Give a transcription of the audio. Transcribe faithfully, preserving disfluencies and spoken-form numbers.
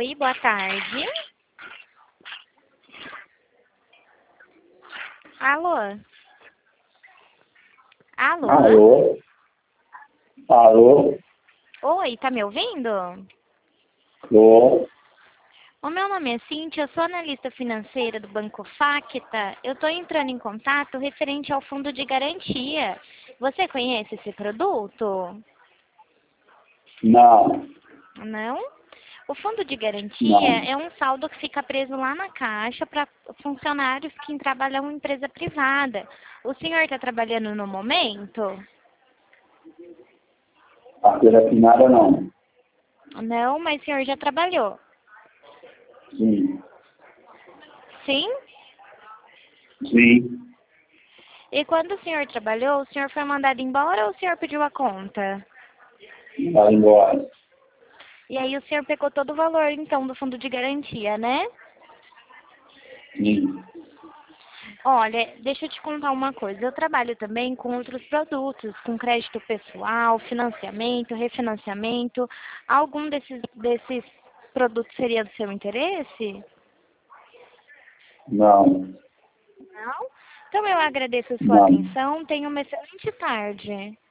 Oi, boa tarde. Alô? Alô? Alô? Alô? Oi, tá me ouvindo? Tô. O meu nome é Cíntia, eu sou analista financeira do Banco Facta. Eu estou entrando em contato referente ao fundo de garantia. Você conhece esse produto? Não, Não? O fundo de garantia não. é um saldo que fica preso lá na caixa para funcionários que trabalham em empresa privada. O senhor está trabalhando no momento? Carteira assinada não. Não, mas o senhor já trabalhou. Sim. Sim? Sim. E quando o senhor trabalhou, o senhor foi mandado embora ou o senhor pediu a conta? Vai embora. E aí o senhor pegou todo o valor, então, do fundo de garantia, né? Sim. Olha, deixa eu te contar uma coisa. Eu trabalho também com outros produtos, com crédito pessoal, financiamento, refinanciamento. Algum desses, desses produtos seria do seu interesse? Não. Não? Então eu agradeço a sua Não. atenção. Tenha uma excelente tarde.